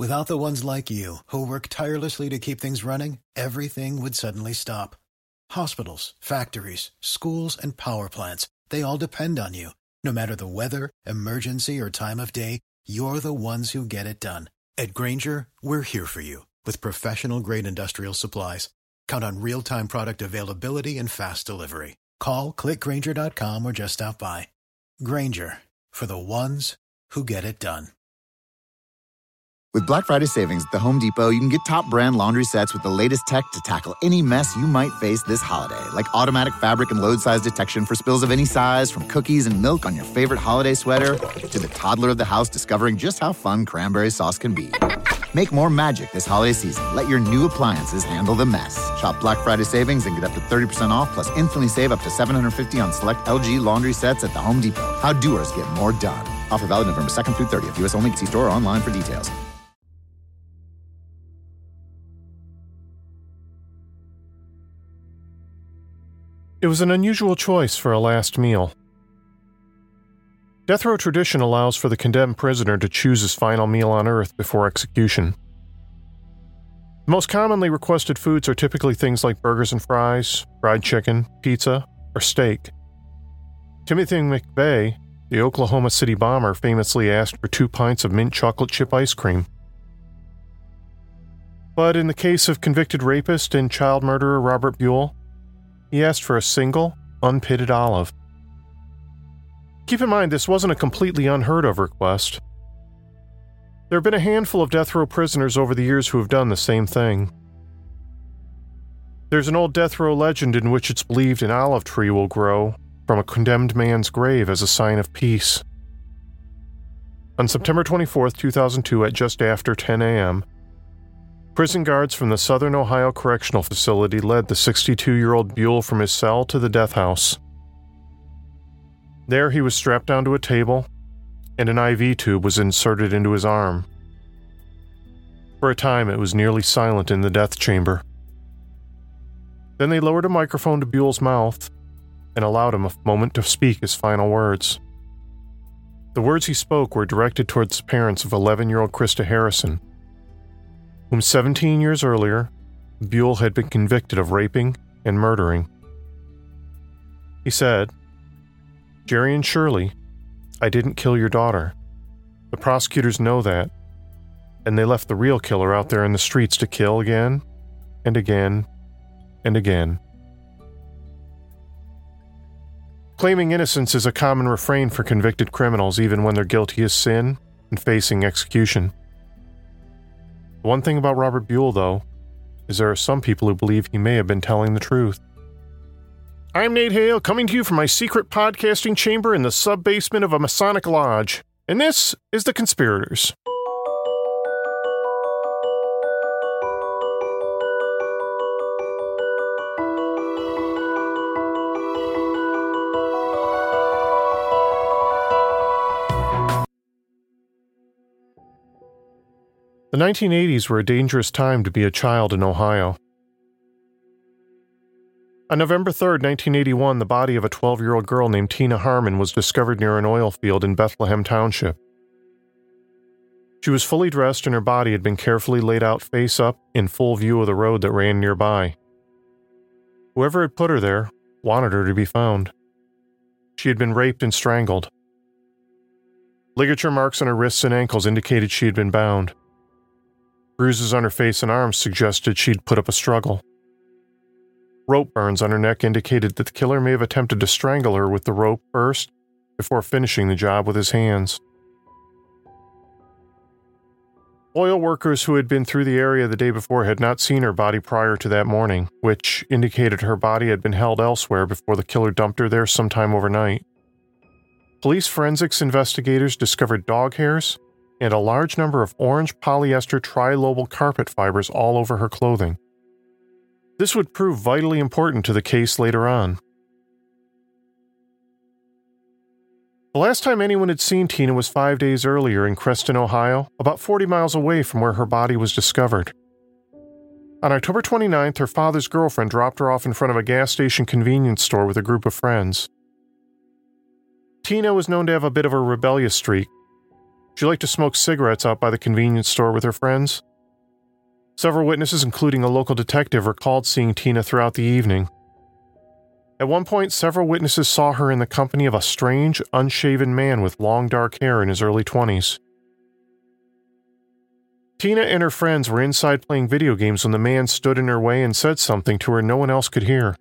Without the ones like you, who work tirelessly to keep things running, everything would suddenly stop. Hospitals, factories, schools, and power plants, they all depend on you. No matter the weather, emergency, or time of day, you're the ones who get it done. At Grainger, we're here for you with professional-grade industrial supplies. Count on real-time product availability and fast delivery. Call, click Grainger.com, or just stop by. Grainger, for the ones who get it done. With Black Friday savings at the Home Depot, you can get top brand laundry sets with the latest tech to tackle any mess you might face this holiday, like automatic fabric and load size detection for spills of any size, from cookies and milk on your favorite holiday sweater to the toddler of the house discovering just how fun cranberry sauce can be. Make more magic this holiday season. Let your new appliances handle the mess. Shop Black Friday savings and get up to 30% off, plus instantly save up to $750 on select LG laundry sets at the Home Depot. How doers get more done. Offer valid November 2nd through 30th. U.S. only. See store or online for details. It was an unusual choice for a last meal. Death row tradition allows for the condemned prisoner to choose his final meal on Earth before execution. The most commonly requested foods are typically things like burgers and fries, fried chicken, pizza, or steak. Timothy McVeigh, the Oklahoma City bomber, famously asked for 2 pints of mint chocolate chip ice cream. But in the case of convicted rapist and child murderer Robert Buell, he asked for a single, unpitted olive. Keep in mind, this wasn't a completely unheard of request. There have been a handful of death row prisoners over the years who have done the same thing. There's an old death row legend in which it's believed an olive tree will grow from a condemned man's grave as a sign of peace. On September 24, 2002, at just after 10 a.m., prison guards from the Southern Ohio Correctional Facility led the 62-year-old Buell from his cell to the death house. There he was strapped down to a table, and an IV tube was inserted into his arm. For a time, it was nearly silent in the death chamber. Then they lowered a microphone to Buell's mouth and allowed him a moment to speak his final words. The words he spoke were directed towards the parents of 11-year-old Krista Harrison, whom 17 years earlier, Buell had been convicted of raping and murdering. He said, "Jerry and Shirley, I didn't kill your daughter. The prosecutors know that, and they left the real killer out there in the streets to kill again, and again, and again." Claiming innocence is a common refrain for convicted criminals, even when they're guilty of sin and facing execution. The one thing about Robert Buell, though, is there are some people who believe he may have been telling the truth. I'm Nate Hale, coming to you from my secret podcasting chamber in the sub-basement of a Masonic lodge, and this is The Conspirators. The 1980s were a dangerous time to be a child in Ohio. On November 3, 1981, the body of a 12-year-old girl named Tina Harmon was discovered near an oil field in Bethlehem Township. She was fully dressed and her body had been carefully laid out face up in full view of the road that ran nearby. Whoever had put her there wanted her to be found. She had been raped and strangled. Ligature marks on her wrists and ankles indicated she had been bound. Bruises on her face and arms suggested she'd put up a struggle. Rope burns on her neck indicated that the killer may have attempted to strangle her with the rope first, before finishing the job with his hands. Oil workers who had been through the area the day before had not seen her body prior to that morning, which indicated her body had been held elsewhere before the killer dumped her there sometime overnight. Police forensics investigators discovered dog hairs and a large number of orange polyester trilobal carpet fibers all over her clothing. This would prove vitally important to the case later on. The last time anyone had seen Tina was 5 days earlier in Creston, Ohio, about 40 miles away from where her body was discovered. On October 29th, her father's girlfriend dropped her off in front of a gas station convenience store with a group of friends. Tina was known to have a bit of a rebellious streak. She liked to smoke cigarettes out by the convenience store with her friends. Several witnesses, including a local detective, recalled seeing Tina throughout the evening. At one point, several witnesses saw her in the company of a strange, unshaven man with long dark hair in his early 20s. Tina and her friends were inside playing video games when the man stood in her way and said something to her no one else could hear.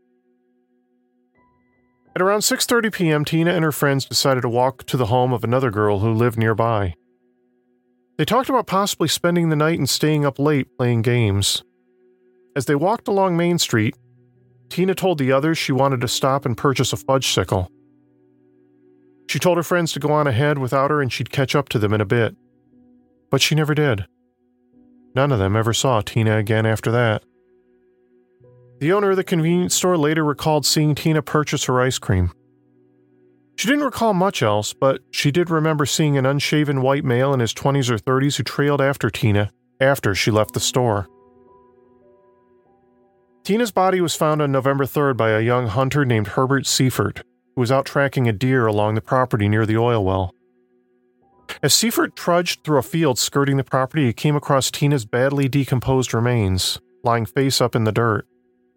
At around 6:30 p.m., Tina and her friends decided to walk to the home of another girl who lived nearby. They talked about possibly spending the night and staying up late playing games. As they walked along Main Street, Tina told the others she wanted to stop and purchase a fudgesicle. She told her friends to go on ahead without her and she'd catch up to them in a bit. But she never did. None of them ever saw Tina again after that. The owner of the convenience store later recalled seeing Tina purchase her ice cream. She didn't recall much else, but she did remember seeing an unshaven white male in his 20s or 30s who trailed after Tina after she left the store. Tina's body was found on November 3rd by a young hunter named Herbert Seifert, who was out tracking a deer along the property near the oil well. As Seifert trudged through a field skirting the property, he came across Tina's badly decomposed remains, lying face up in the dirt.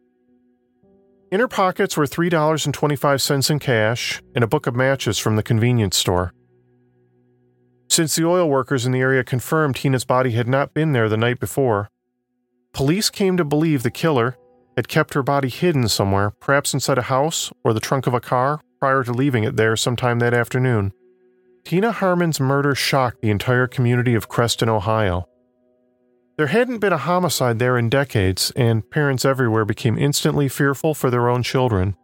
In her pockets were $3.25 in cash and a book of matches from the convenience store. Since the oil workers in the area confirmed Tina's body had not been there the night before, police came to believe the killer had kept her body hidden somewhere, perhaps inside a house or the trunk of a car, prior to leaving it there sometime that afternoon. Tina Harmon's murder shocked the entire community of Creston, Ohio. There hadn't been a homicide there in decades, and parents everywhere became instantly fearful for their own children.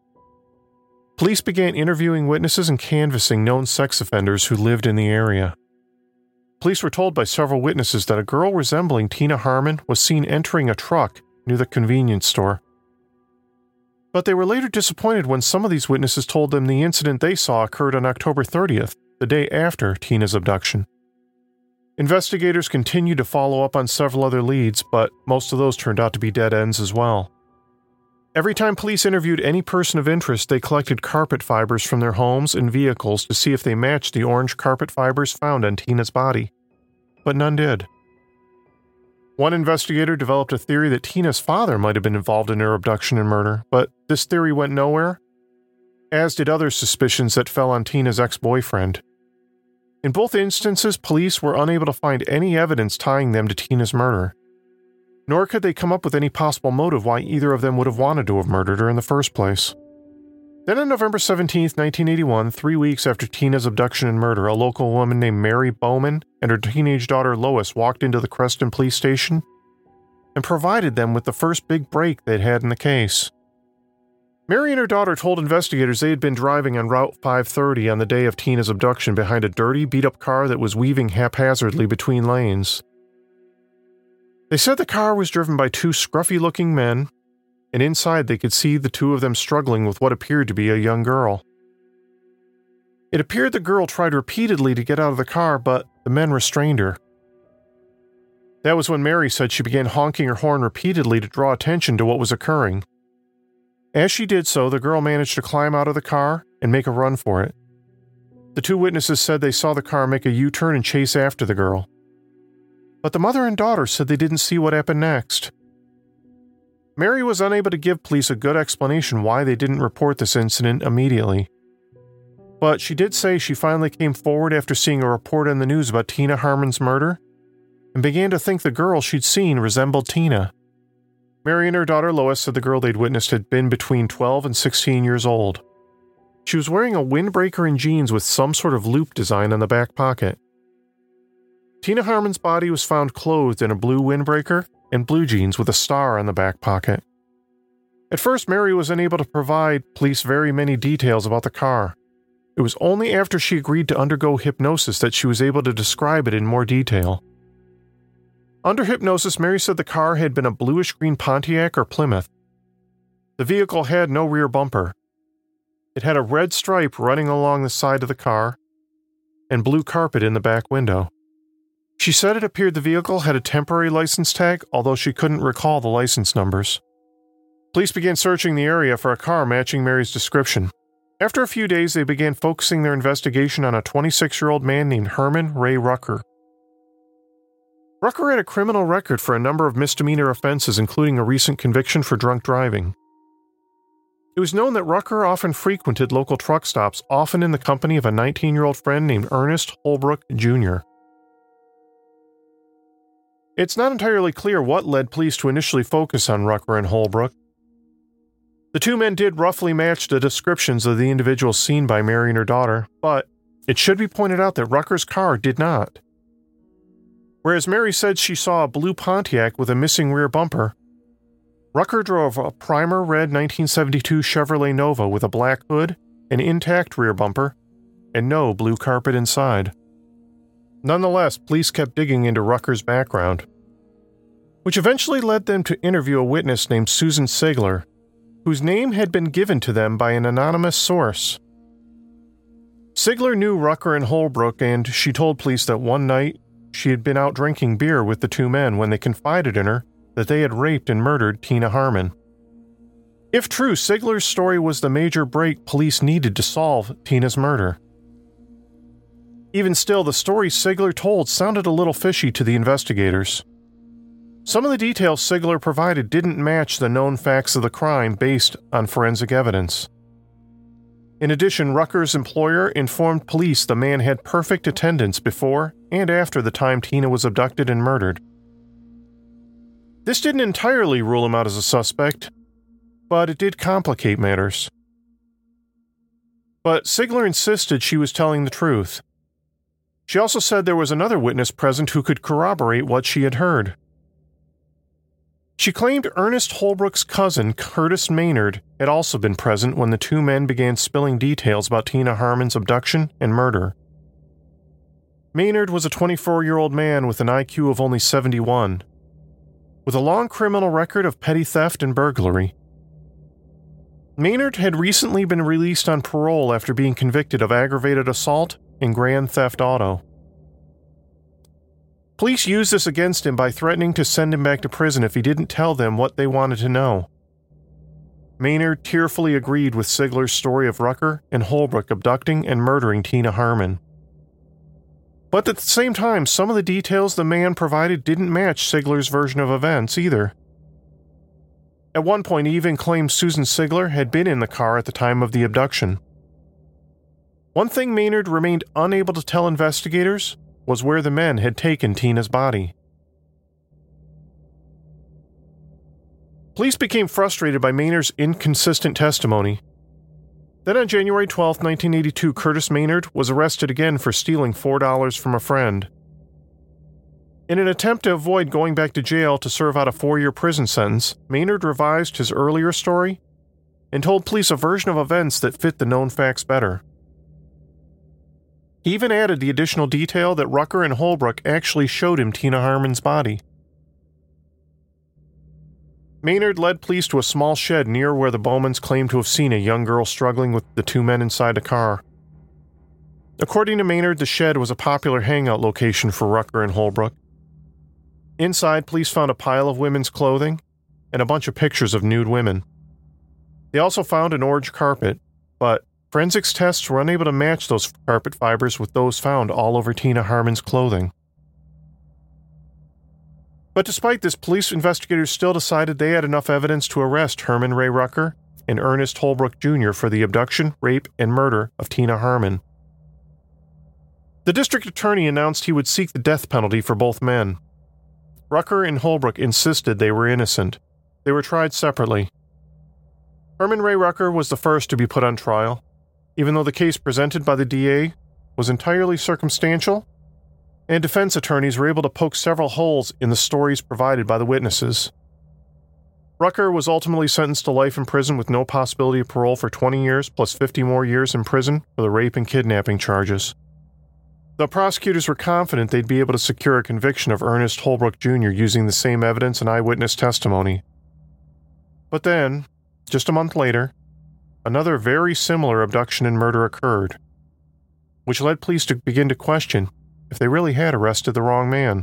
Police began interviewing witnesses and canvassing known sex offenders who lived in the area. Police were told by several witnesses that a girl resembling Tina Harmon was seen entering a truck near the convenience store. But they were later disappointed when some of these witnesses told them the incident they saw occurred on October 30th, the day after Tina's abduction. Investigators continued to follow up on several other leads, but most of those turned out to be dead ends as well. Every time police interviewed any person of interest, they collected carpet fibers from their homes and vehicles to see if they matched the orange carpet fibers found on Tina's body. But none did. One investigator developed a theory that Tina's father might have been involved in her abduction and murder, but this theory went nowhere, as did other suspicions that fell on Tina's ex-boyfriend. In both instances, police were unable to find any evidence tying them to Tina's murder, nor could they come up with any possible motive why either of them would have wanted to have murdered her in the first place. Then on November 17, 1981, 3 weeks after Tina's abduction and murder, a local woman named Mary Bowman and her teenage daughter Lois walked into the Creston police station and provided them with the first big break they'd had in the case. Mary and her daughter told investigators they had been driving on Route 530 on the day of Tina's abduction behind a dirty, beat-up car that was weaving haphazardly between lanes. They said the car was driven by two scruffy-looking men, and inside they could see the two of them struggling with what appeared to be a young girl. It appeared the girl tried repeatedly to get out of the car, but the men restrained her. That was when Mary said she began honking her horn repeatedly to draw attention to what was occurring. As she did so, the girl managed to climb out of the car and make a run for it. The two witnesses said they saw the car make a U-turn and chase after the girl. But the mother and daughter said they didn't see what happened next. Mary was unable to give police a good explanation why they didn't report this incident immediately. But she did say she finally came forward after seeing a report on the news about Tina Harmon's murder and began to think the girl she'd seen resembled Tina. Mary and her daughter Lois said the girl they'd witnessed had been between 12 and 16 years old. She was wearing a windbreaker and jeans with some sort of loop design on the back pocket. Tina Harmon's body was found clothed in a blue windbreaker and blue jeans with a star on the back pocket. At first, Mary was unable to provide police very many details about the car. It was only after she agreed to undergo hypnosis that she was able to describe it in more detail. Under hypnosis, Mary said the car had been a bluish-green Pontiac or Plymouth. The vehicle had no rear bumper. It had a red stripe running along the side of the car and blue carpet in the back window. She said it appeared the vehicle had a temporary license tag, although she couldn't recall the license numbers. Police began searching the area for a car matching Mary's description. After a few days, they began focusing their investigation on a 26-year-old man named Herman Ray Rucker. Rucker had a criminal record for a number of misdemeanor offenses, including a recent conviction for drunk driving. It was known that Rucker often frequented local truck stops, often in the company of a 19-year-old friend named Ernest Holbrook, Jr. It's not entirely clear what led police to initially focus on Rucker and Holbrook. The two men did roughly match the descriptions of the individuals seen by Mary and her daughter, but it should be pointed out that Rucker's car did not. Whereas Mary said she saw a blue Pontiac with a missing rear bumper, Rucker drove a primer red 1972 Chevrolet Nova with a black hood, an intact rear bumper, and no blue carpet inside. Nonetheless, police kept digging into Rucker's background, which eventually led them to interview a witness named Susan Sigler, whose name had been given to them by an anonymous source. Sigler knew Rucker and Holbrook, and she told police that one night she had been out drinking beer with the two men when they confided in her that they had raped and murdered Tina Harmon. If true, Sigler's story was the major break police needed to solve Tina's murder. Even still, the story Sigler told sounded a little fishy to the investigators. Some of the details Sigler provided didn't match the known facts of the crime based on forensic evidence. In addition, Rucker's employer informed police the man had perfect attendance before and after the time Tina was abducted and murdered. This didn't entirely rule him out as a suspect, but it did complicate matters. But Sigler insisted she was telling the truth. She also said there was another witness present who could corroborate what she had heard. She claimed Ernest Holbrook's cousin, Curtis Maynard, had also been present when the two men began spilling details about Tina Harmon's abduction and murder. Maynard was a 24-year-old man with an IQ of only 71, with a long criminal record of petty theft and burglary. Maynard had recently been released on parole after being convicted of aggravated assault and grand theft auto. Police used this against him by threatening to send him back to prison if he didn't tell them what they wanted to know. Maynard tearfully agreed with Sigler's story of Rucker and Holbrook abducting and murdering Tina Harmon. But at the same time, some of the details the man provided didn't match Sigler's version of events either. At one point, he even claimed Susan Sigler had been in the car at the time of the abduction. One thing Maynard remained unable to tell investigators was where the men had taken Tina's body. Police became frustrated by Maynard's inconsistent testimony. Then on January 12, 1982, Curtis Maynard was arrested again for stealing $4 from a friend. In an attempt to avoid going back to jail to serve out a 4-year prison sentence, Maynard revised his earlier story and told police a version of events that fit the known facts better. He even added the additional detail that Rucker and Holbrook actually showed him Tina Harmon's body. Maynard led police to a small shed near where the Bowmans claimed to have seen a young girl struggling with the two men inside the car. According to Maynard, the shed was a popular hangout location for Rucker and Holbrook. Inside, police found a pile of women's clothing and a bunch of pictures of nude women. They also found an orange carpet, but forensics tests were unable to match those carpet fibers with those found all over Tina Harmon's clothing. But despite this, police investigators still decided they had enough evidence to arrest Herman Ray Rucker and Ernest Holbrook Jr. for the abduction, rape, and murder of Tina Harmon. The district attorney announced he would seek the death penalty for both men. Rucker and Holbrook insisted they were innocent. They were tried separately. Herman Ray Rucker was the first to be put on trial, even though the case presented by the DA was entirely circumstantial, and defense attorneys were able to poke several holes in the stories provided by the witnesses. Rucker was ultimately sentenced to life in prison with no possibility of parole for 20 years plus 50 more years in prison for the rape and kidnapping charges. The prosecutors were confident they'd be able to secure a conviction of Ernest Holbrook Jr. using the same evidence and eyewitness testimony. But then, just a month later, another very similar abduction and murder occurred, which led police to begin to question if they really had arrested the wrong man.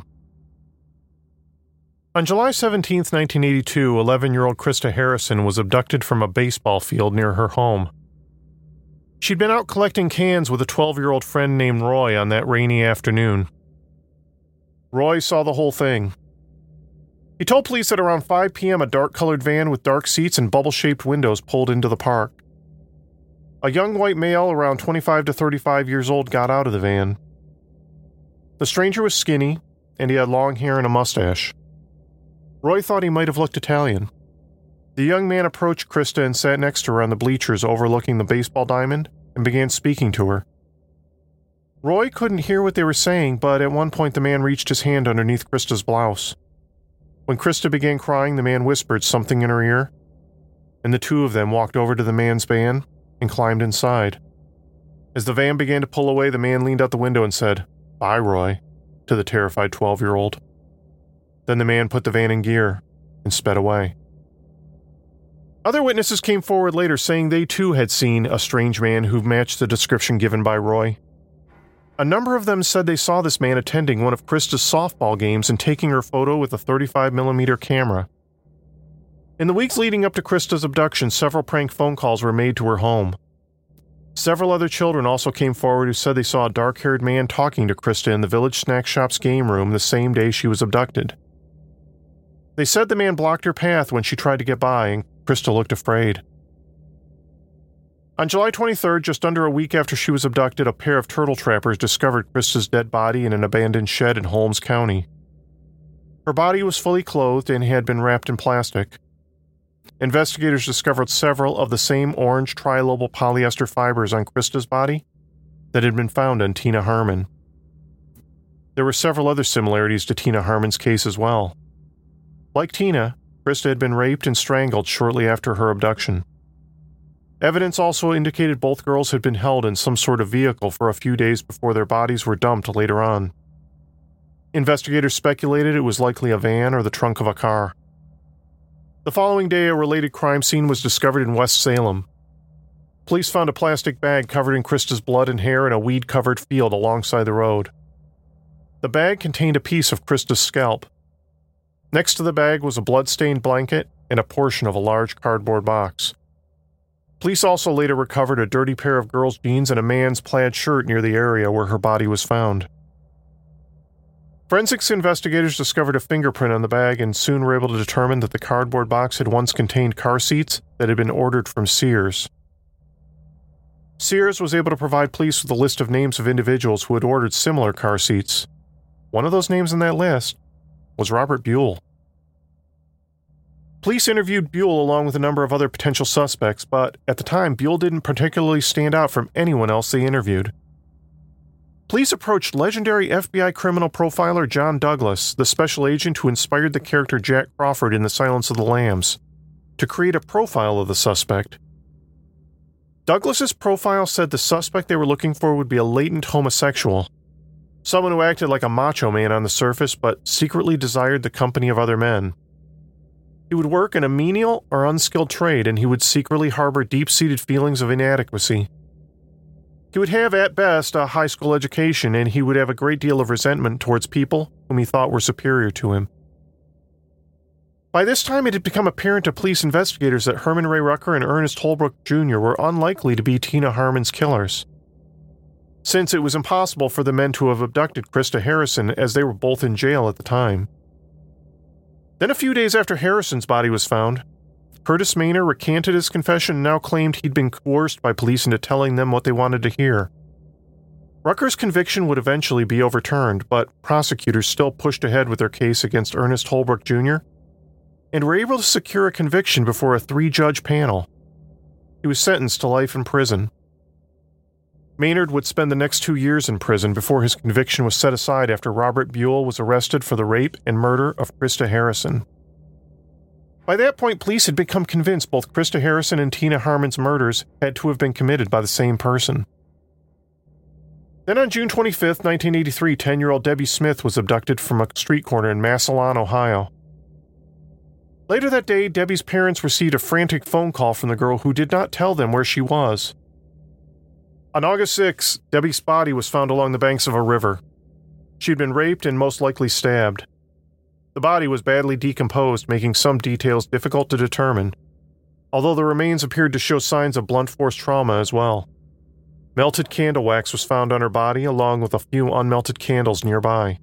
On July 17, 1982, 11-year-old Krista Harrison was abducted from a baseball field near her home. She'd been out collecting cans with a 12-year-old friend named Roy on that rainy afternoon. Roy saw the whole thing. He told police that around 5 p.m. a dark-colored van with dark seats and bubble-shaped windows pulled into the park. A young white male around 25 to 35 years old got out of the van. The stranger was skinny, and he had long hair and a mustache. Roy thought he might have looked Italian. The young man approached Krista and sat next to her on the bleachers overlooking the baseball diamond and began speaking to her. Roy couldn't hear what they were saying, but at one point the man reached his hand underneath Krista's blouse. When Krista began crying, the man whispered something in her ear, and the two of them walked over to the man's van and climbed inside. As the van began to pull away, the man leaned out the window and said, "Bye, Roy," to the terrified 12-year-old. Then the man put the van in gear and sped away. Other witnesses came forward later saying they too had seen a strange man who matched the description given by Roy. A number of them said they saw this man attending one of Krista's softball games and taking her photo with a 35mm camera. In the weeks leading up to Krista's abduction, several prank phone calls were made to her home. Several other children also came forward who said they saw a dark-haired man talking to Krista in the village snack shop's game room the same day she was abducted. They said the man blocked her path when she tried to get by, and Krista looked afraid. On July 23rd, just under a week after she was abducted, a pair of turtle trappers discovered Krista's dead body in an abandoned shed in Holmes County. Her body was fully clothed and had been wrapped in plastic. Investigators discovered several of the same orange trilobal polyester fibers on Krista's body that had been found on Tina Harmon. There were several other similarities to Tina Harmon's case as well. Like Tina, Krista had been raped and strangled shortly after her abduction. Evidence also indicated both girls had been held in some sort of vehicle for a few days before their bodies were dumped later on. Investigators speculated it was likely a van or the trunk of a car. The following day, a related crime scene was discovered in West Salem. Police found a plastic bag covered in Krista's blood and hair in a weed-covered field alongside the road. The bag contained a piece of Krista's scalp. Next to the bag was a blood-stained blanket and a portion of a large cardboard box. Police also later recovered a dirty pair of girls' jeans and a man's plaid shirt near the area where her body was found. Forensics investigators discovered a fingerprint on the bag and soon were able to determine that the cardboard box had once contained car seats that had been ordered from Sears. Sears was able to provide police with a list of names of individuals who had ordered similar car seats. One of those names on that list was Robert Buell. Police interviewed Buell along with a number of other potential suspects, but at the time, Buell didn't particularly stand out from anyone else they interviewed. Police approached legendary FBI criminal profiler John Douglas, the special agent who inspired the character Jack Crawford in The Silence of the Lambs, to create a profile of the suspect. Douglas's profile said the suspect they were looking for would be a latent homosexual, someone who acted like a macho man on the surface but secretly desired the company of other men. He would work in a menial or unskilled trade, and he would secretly harbor deep-seated feelings of inadequacy. He would have, at best, a high school education, and he would have a great deal of resentment towards people whom he thought were superior to him. By this time, it had become apparent to police investigators that Herman Ray Rucker and Ernest Holbrook Jr. were unlikely to be Tina Harmon's killers, since it was impossible for the men to have abducted Krista Harrison, as they were both in jail at the time. Then a few days after Harrison's body was found, Curtis Maynor recanted his confession and now claimed he'd been coerced by police into telling them what they wanted to hear. Rucker's conviction would eventually be overturned, but prosecutors still pushed ahead with their case against Ernest Holbrook Jr. and were able to secure a conviction before a 3-judge panel. He was sentenced to life in prison. Maynard would spend the next 2 years in prison before his conviction was set aside after Robert Buell was arrested for the rape and murder of Krista Harrison. By that point, police had become convinced both Krista Harrison and Tina Harmon's murders had to have been committed by the same person. Then on June 25, 1983, 10-year-old Debbie Smith was abducted from a street corner in Massillon, Ohio. Later that day, Debbie's parents received a frantic phone call from the girl who did not tell them where she was. On August 6, Debbie's body was found along the banks of a river. She had been raped and most likely stabbed. The body was badly decomposed, making some details difficult to determine, although the remains appeared to show signs of blunt force trauma as well. Melted candle wax was found on her body, along with a few unmelted candles nearby.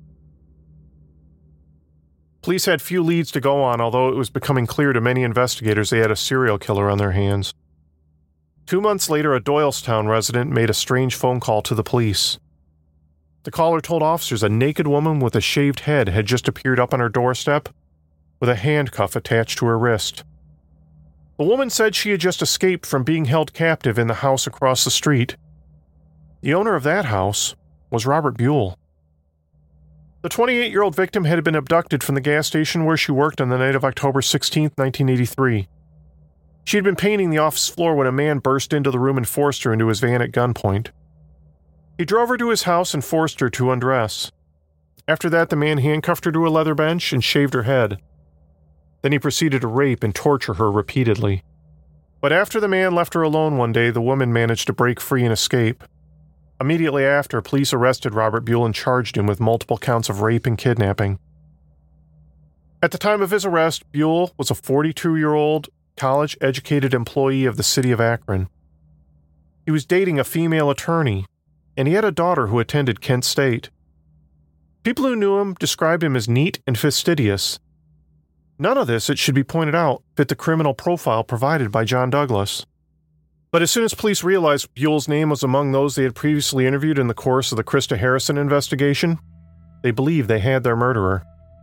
Police had few leads to go on, although it was becoming clear to many investigators they had a serial killer on their hands. 2 months later, a Doylestown resident made a strange phone call to the police. The caller told officers a naked woman with a shaved head had just appeared up on her doorstep with a handcuff attached to her wrist. The woman said she had just escaped from being held captive in the house across the street. The owner of that house was Robert Buell. The 28-year-old victim had been abducted from the gas station where she worked on the night of October 16, 1983. She had been painting the office floor when a man burst into the room and forced her into his van at gunpoint. He drove her to his house and forced her to undress. After that, the man handcuffed her to a leather bench and shaved her head. Then he proceeded to rape and torture her repeatedly. But after the man left her alone one day, the woman managed to break free and escape. Immediately after, police arrested Robert Buell and charged him with multiple counts of rape and kidnapping. At the time of his arrest, Buell was a 42-year-old, college-educated employee of the city of Akron. He was dating a female attorney, and he had a daughter who attended Kent State. People who knew him described him as neat and fastidious. None of this, it should be pointed out, fit the criminal profile provided by John Douglas. But as soon as police realized Buell's name was among those they had previously interviewed in the course of the Krista Harrison investigation, they believed they had their murderer.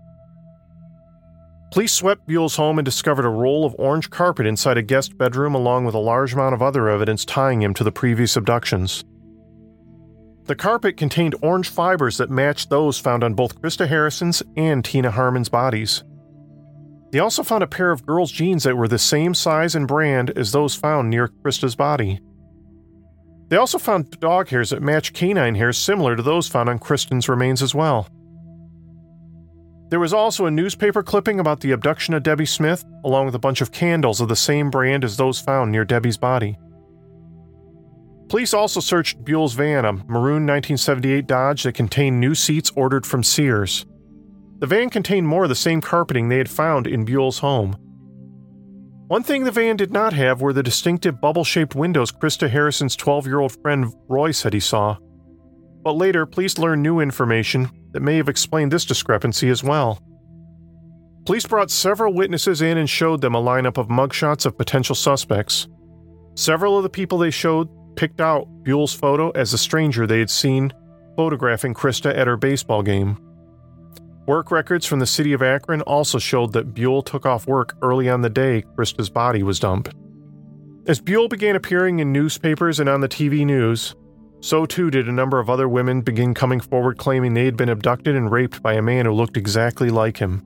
Police swept Buell's home and discovered a roll of orange carpet inside a guest bedroom along with a large amount of other evidence tying him to the previous abductions. The carpet contained orange fibers that matched those found on both Krista Harrison's and Tina Harmon's bodies. They also found a pair of girls' jeans that were the same size and brand as those found near Krista's body. They also found dog hairs that matched canine hairs similar to those found on Kristen's remains as well. There was also a newspaper clipping about the abduction of Debbie Smith, along with a bunch of candles of the same brand as those found near Debbie's body. Police also searched Buell's van, a maroon 1978 Dodge that contained new seats ordered from Sears. The van contained more of the same carpeting they had found in Buell's home. One thing the van did not have were the distinctive bubble-shaped windows Krista Harrison's 12-year-old friend Roy said he saw. But later, police learned new information that may have explained this discrepancy as well. Police brought several witnesses in and showed them a lineup of mugshots of potential suspects. Several of the people they showed picked out Buell's photo as the stranger they had seen photographing Krista at her baseball game. Work records from the city of Akron also showed that Buell took off work early on the day Krista's body was dumped. As Buell began appearing in newspapers and on the TV news, so too did a number of other women begin coming forward claiming they had been abducted and raped by a man who looked exactly like him.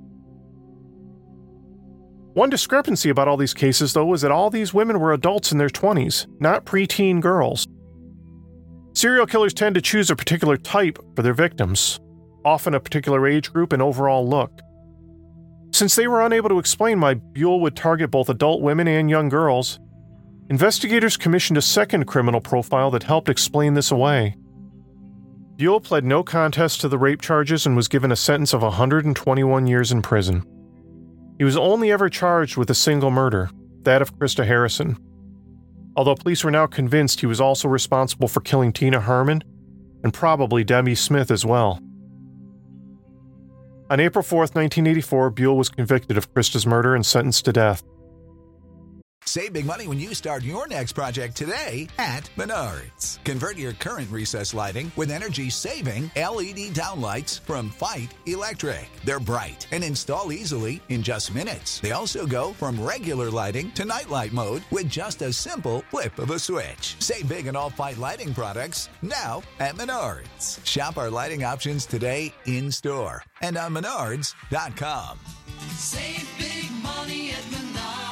One discrepancy about all these cases, though, was that all these women were adults in their 20s, not preteen girls. Serial killers tend to choose a particular type for their victims, often a particular age group and overall look. Since they were unable to explain why Buell would target both adult women and young girls, investigators commissioned a second criminal profile that helped explain this away. Buell pled no contest to the rape charges and was given a sentence of 121 years in prison. He was only ever charged with a single murder, that of Krista Harrison. Although police were now convinced he was also responsible for killing Tina Harmon and probably Debbie Smith as well. On April 4, 1984, Buell was convicted of Krista's murder and sentenced to death. Save big money when you start your next project today at Menards. Convert your current recessed lighting with energy-saving LED downlights from Fight Electric. They're bright and install easily in just minutes. They also go from regular lighting to nightlight mode with just a simple flip of a switch. Save big on all Fight lighting products now at Menards. Shop our lighting options today in-store and on Menards.com. Save big money at Menards.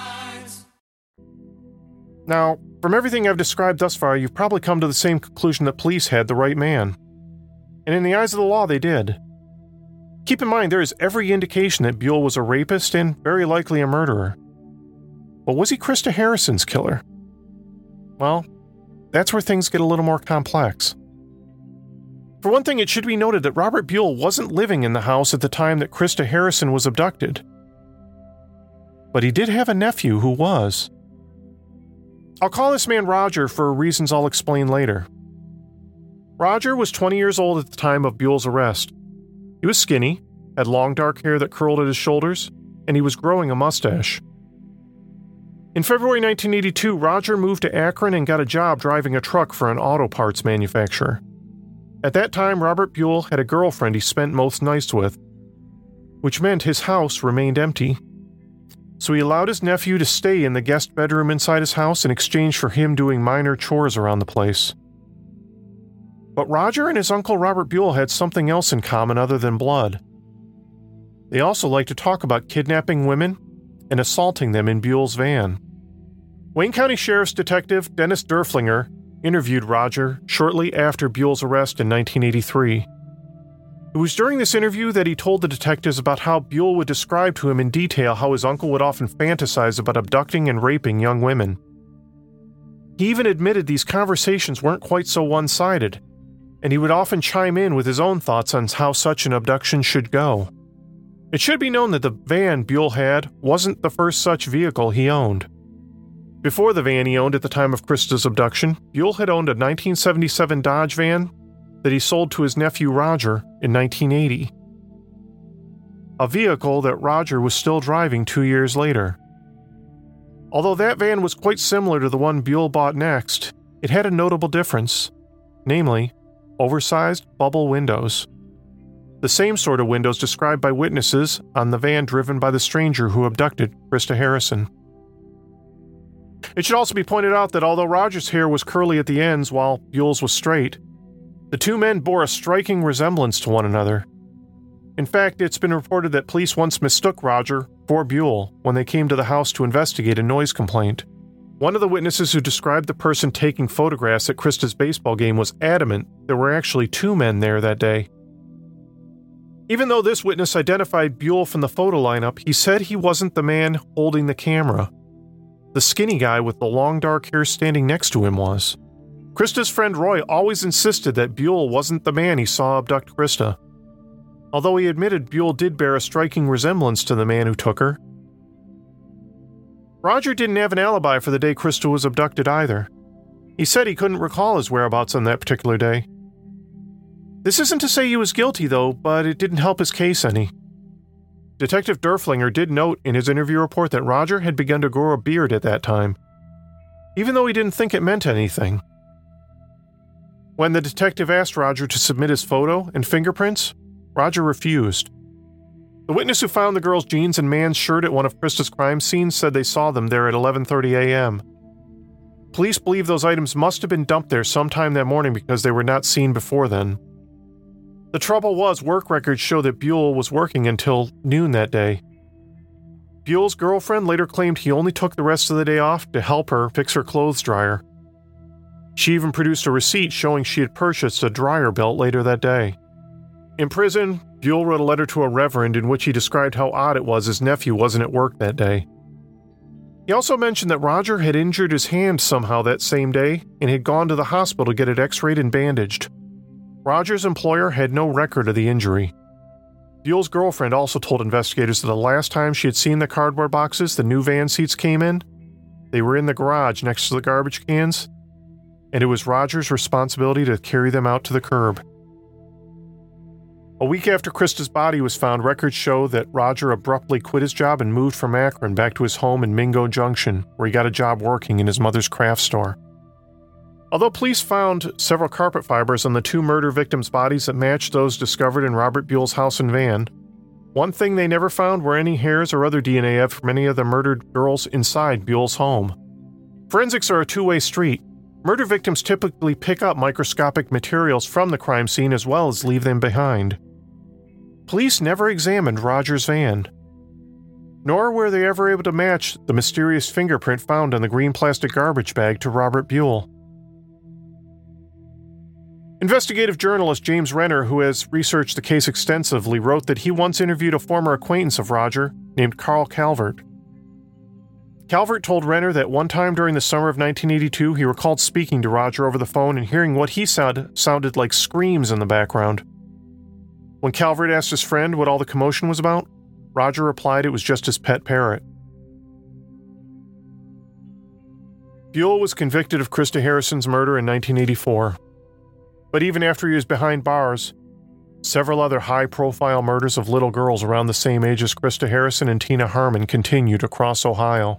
Now, from everything I've described thus far, you've probably come to the same conclusion that police had the right man. And in the eyes of the law, they did. Keep in mind, there is every indication that Buell was a rapist and very likely a murderer. But was he Krista Harrison's killer? Well, that's where things get a little more complex. For one thing, it should be noted that Robert Buell wasn't living in the house at the time that Krista Harrison was abducted. But he did have a nephew who was. I'll call this man Roger for reasons I'll explain later. Roger was 20 years old at the time of Buell's arrest. He was skinny, had long dark hair that curled at his shoulders, and he was growing a mustache. In February 1982, Roger moved to Akron and got a job driving a truck for an auto parts manufacturer. At that time, Robert Buell had a girlfriend he spent most nights with, which meant his house remained empty. So he allowed his nephew to stay in the guest bedroom inside his house in exchange for him doing minor chores around the place. But Roger and his uncle Robert Buell had something else in common other than blood. They also liked to talk about kidnapping women and assaulting them in Buell's van. Wayne County Sheriff's Detective Dennis Derflinger interviewed Roger shortly after Buell's arrest in 1983. It was during this interview that he told the detectives about how Buell would describe to him in detail how his uncle would often fantasize about abducting and raping young women. He even admitted these conversations weren't quite so one-sided, and he would often chime in with his own thoughts on how such an abduction should go. It should be known that the van Buell had wasn't the first such vehicle he owned. Before the van he owned at the time of Krista's abduction, Buell had owned a 1977 Dodge van that he sold to his nephew Roger in 1980. A vehicle that Roger was still driving 2 years later. Although that van was quite similar to the one Buell bought next, it had a notable difference, namely, oversized bubble windows. The same sort of windows described by witnesses on the van driven by the stranger who abducted Krista Harrison. It should also be pointed out that although Roger's hair was curly at the ends while Buell's was straight, the two men bore a striking resemblance to one another. In fact, it's been reported that police once mistook Roger for Buell when they came to the house to investigate a noise complaint. One of the witnesses who described the person taking photographs at Krista's baseball game was adamant there were actually two men there that day. Even though this witness identified Buell from the photo lineup, he said he wasn't the man holding the camera. The skinny guy with the long dark hair standing next to him was. Krista's friend Roy always insisted that Buell wasn't the man he saw abduct Krista. Although he admitted Buell did bear a striking resemblance to the man who took her. Roger didn't have an alibi for the day Krista was abducted either. He said he couldn't recall his whereabouts on that particular day. This isn't to say he was guilty, though, but it didn't help his case any. Detective Derflinger did note in his interview report that Roger had begun to grow a beard at that time, even though he didn't think it meant anything. When the detective asked Roger to submit his photo and fingerprints, Roger refused. The witness who found the girl's jeans and man's shirt at one of Krista's crime scenes said they saw them there at 11:30 a.m. Police believe those items must have been dumped there sometime that morning because they were not seen before then. The trouble was, work records show that Buell was working until noon that day. Buell's girlfriend later claimed he only took the rest of the day off to help her fix her clothes dryer. She even produced a receipt showing she had purchased a dryer belt later that day. In prison, Buell wrote a letter to a reverend in which he described how odd it was his nephew wasn't at work that day. He also mentioned that Roger had injured his hand somehow that same day and had gone to the hospital to get it x-rayed and bandaged. Roger's employer had no record of the injury. Buell's girlfriend also told investigators that the last time she had seen the cardboard boxes the new van seats came in, they were in the garage next to the garbage cans, and it was Roger's responsibility to carry them out to the curb. A week after Krista's body was found, records show that Roger abruptly quit his job and moved from Akron back to his home in Mingo Junction, where he got a job working in his mother's craft store. Although police found several carpet fibers on the two murder victims' bodies that matched those discovered in Robert Buell's house and van, one thing they never found were any hairs or other DNA from any of the murdered girls inside Buell's home. Forensics are a two-way street. Murder victims typically pick up microscopic materials from the crime scene as well as leave them behind. Police never examined Roger's van, nor were they ever able to match the mysterious fingerprint found on the green plastic garbage bag to Robert Buell. Investigative journalist James Renner, who has researched the case extensively, wrote that he once interviewed a former acquaintance of Roger named Carl Calvert. Calvert told Renner that one time during the summer of 1982 he recalled speaking to Roger over the phone and hearing what he said sounded like screams in the background. When Calvert asked his friend what all the commotion was about, Roger replied it was just his pet parrot. Buell was convicted of Krista Harrison's murder in 1984. But even after he was behind bars, several other high-profile murders of little girls around the same age as Krista Harrison and Tina Harmon continued across Ohio.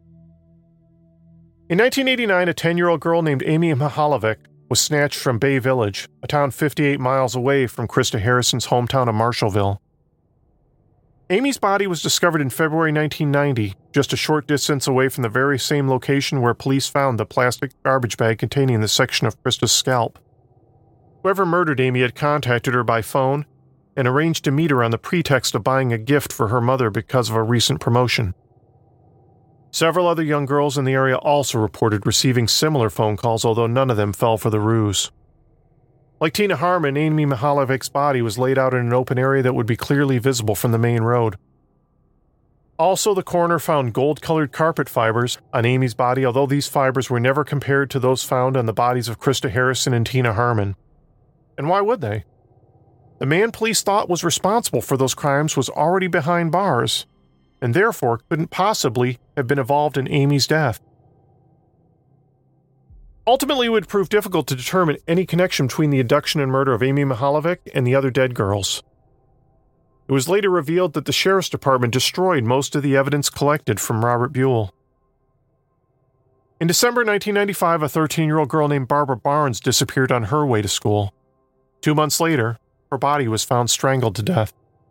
In 1989, a 10-year-old girl named Amy Mihaljevic was snatched from Bay Village, a town 58 miles away from Krista Harrison's hometown of Marshallville. Amy's body was discovered in February 1990, just a short distance away from the very same location where police found the plastic garbage bag containing the section of Krista's scalp. Whoever murdered Amy had contacted her by phone and arranged to meet her on the pretext of buying a gift for her mother because of a recent promotion. Several other young girls in the area also reported receiving similar phone calls, although none of them fell for the ruse. Like Tina Harmon, Amy Mihaljevic's body was laid out in an open area that would be clearly visible from the main road. Also, the coroner found gold-colored carpet fibers on Amy's body, although these fibers were never compared to those found on the bodies of Krista Harrison and Tina Harmon. And why would they? The man police thought was responsible for those crimes was already behind bars, and therefore couldn't possibly have been involved in Amy's death. Ultimately, it would prove difficult to determine any connection between the abduction and murder of Amy Mihaljevic and the other dead girls. It was later revealed that the sheriff's department destroyed most of the evidence collected from Robert Buell. In December 1995, a 13-year-old girl named Barbara Barnes disappeared on her way to school. 2 months later, her body was found strangled to death.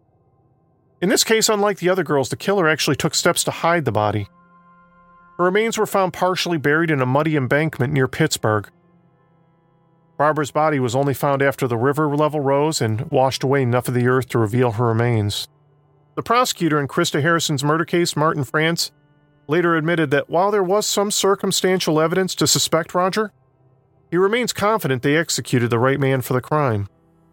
In this case, unlike the other girls, the killer actually took steps to hide the body. Her remains were found partially buried in a muddy embankment near Pittsburgh. Barbara's body was only found after the river level rose and washed away enough of the earth to reveal her remains. The prosecutor in Krista Harrison's murder case, Martin France, later admitted that while there was some circumstantial evidence to suspect Roger, he remains confident they executed the right man for the crime.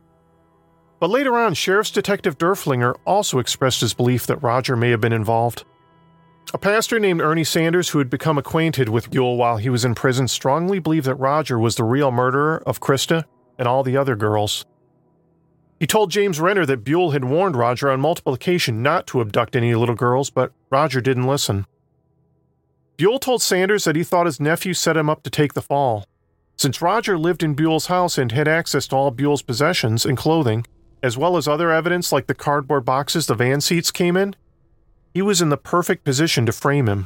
But later on, Sheriff's Detective Derflinger also expressed his belief that Roger may have been involved. A pastor named Ernie Sanders, who had become acquainted with Buell while he was in prison, strongly believed that Roger was the real murderer of Krista and all the other girls. He told James Renner that Buell had warned Roger on multiple occasions not to abduct any little girls, but Roger didn't listen. Buell told Sanders that he thought his nephew set him up to take the fall. Since Roger lived in Buell's house and had access to all Buell's possessions and clothing, as well as other evidence like the cardboard boxes the van seats came in, he was in the perfect position to frame him.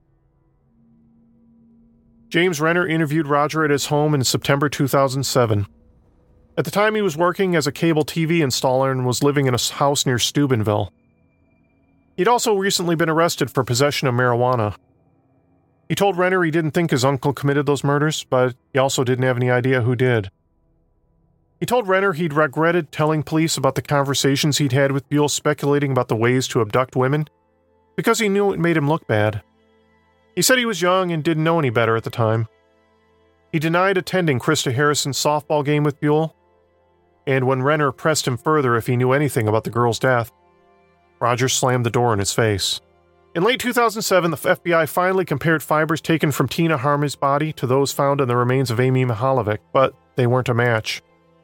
James Renner interviewed Roger at his home in September 2007. At the time, he was working as a cable TV installer and was living in a house near Steubenville. He'd also recently been arrested for possession of marijuana. He told Renner he didn't think his uncle committed those murders, but he also didn't have any idea who did. He told Renner he'd regretted telling police about the conversations he'd had with Buell speculating about the ways to abduct women, because he knew it made him look bad. He said he was young and didn't know any better at the time. He denied attending Krista Harrison's softball game with Buell, and when Renner pressed him further if he knew anything about the girl's death, Roger slammed the door in his face. In late 2007, the FBI finally compared fibers taken from Tina Harmon's body to those found in the remains of Amy Mihaljevic, but they weren't a match.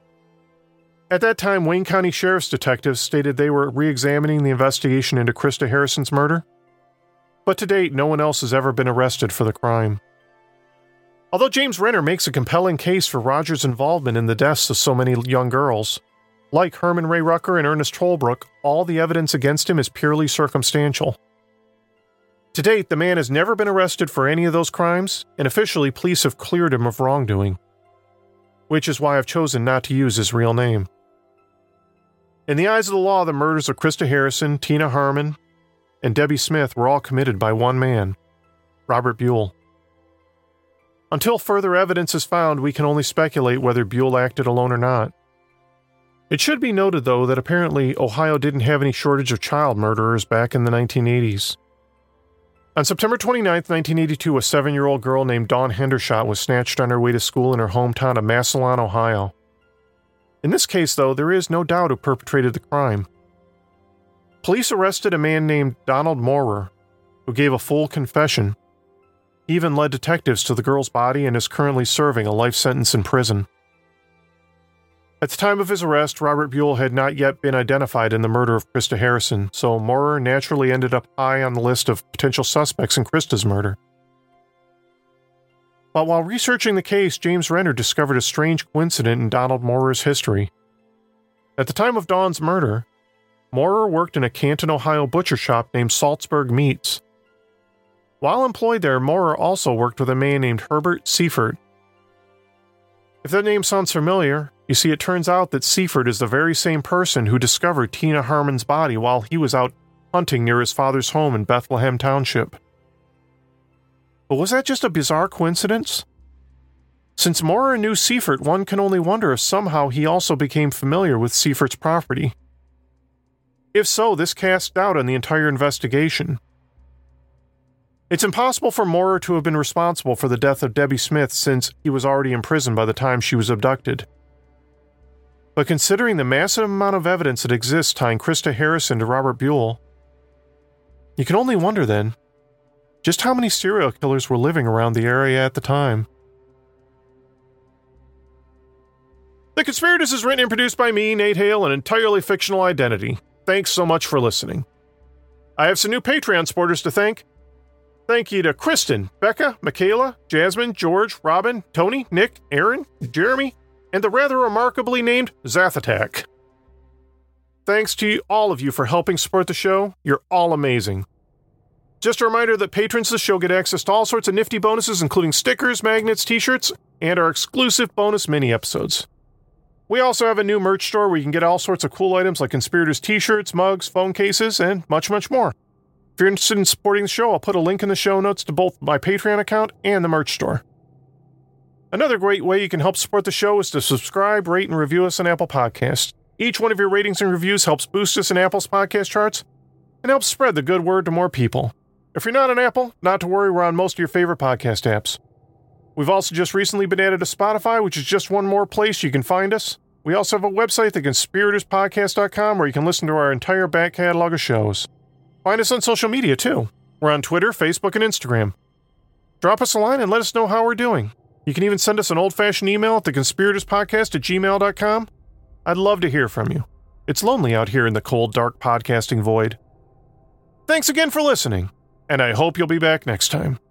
At that time, Wayne County Sheriff's detectives stated they were re-examining the investigation into Krista Harrison's murder, but to date, no one else has ever been arrested for the crime. Although James Renner makes a compelling case for Roger's involvement in the deaths of so many young girls, like Herman Ray Rucker and Ernest Holbrook, all the evidence against him is purely circumstantial. To date, the man has never been arrested for any of those crimes, and officially police have cleared him of wrongdoing, which is why I've chosen not to use his real name. In the eyes of the law, the murders of Krista Harrison, Tina Harmon, and Debbie Smith were all committed by one man, Robert Buell. Until further evidence is found, we can only speculate whether Buell acted alone or not. It should be noted, though, that apparently Ohio didn't have any shortage of child murderers back in the 1980s. On September 29, 1982, a 7-year-old girl named Dawn Hendershot was snatched on her way to school in her hometown of Massillon, Ohio. In this case, though, there is no doubt who perpetrated the crime. Police arrested a man named Donald Maurer, who gave a full confession. He even led detectives to the girl's body and is currently serving a life sentence in prison. At the time of his arrest, Robert Buell had not yet been identified in the murder of Krista Harrison, so Maurer naturally ended up high on the list of potential suspects in Krista's murder. But while researching the case, James Renner discovered a strange coincidence in Donald Maurer's history. At the time of Dawn's murder, Maurer worked in a Canton, Ohio butcher shop named Salzburg Meats. While employed there, Maurer also worked with a man named Herbert Seifert. If that name sounds familiar, you see it turns out that Seifert is the very same person who discovered Tina Harmon's body while he was out hunting near his father's home in Bethlehem Township. But was that just a bizarre coincidence? Since Maurer knew Seifert, one can only wonder if somehow he also became familiar with Seifert's property. If so, this casts doubt on the entire investigation. It's impossible for Maurer to have been responsible for the death of Debbie Smith since he was already in prison by the time she was abducted. But considering the massive amount of evidence that exists tying Krista Harrison to Robert Buell, you can only wonder then, just how many serial killers were living around the area at the time. The Conspirators is written and produced by me, Nate Hale, an entirely fictional identity. Thanks so much for listening. I have some new Patreon supporters to thank. Thank you to Kristen, Becca, Michaela, Jasmine, George, Robin, Tony, Nick, Aaron, Jeremy, and the rather remarkably named Zathatak. Thanks to all of you for helping support the show. You're all amazing. Just a reminder that patrons of the show get access to all sorts of nifty bonuses, including stickers, magnets, t-shirts, and our exclusive bonus mini-episodes. We also have a new merch store where you can get all sorts of cool items like Conspirators t-shirts, mugs, phone cases, and much, much more. If you're interested in supporting the show, I'll put a link in the show notes to both my Patreon account and the merch store. Another great way you can help support the show is to subscribe, rate, and review us on Apple Podcasts. Each one of your ratings and reviews helps boost us in Apple's podcast charts and helps spread the good word to more people. If you're not on Apple, not to worry, we're on most of your favorite podcast apps. We've also just recently been added to Spotify, which is just one more place you can find us. We also have a website, theconspiratorspodcast.com, where you can listen to our entire back catalog of shows. Find us on social media, too. We're on Twitter, Facebook, and Instagram. Drop us a line and let us know how we're doing. You can even send us an old-fashioned email at theconspiratorspodcast@gmail.com. I'd love to hear from you. It's lonely out here in the cold, dark podcasting void. Thanks again for listening, and I hope you'll be back next time.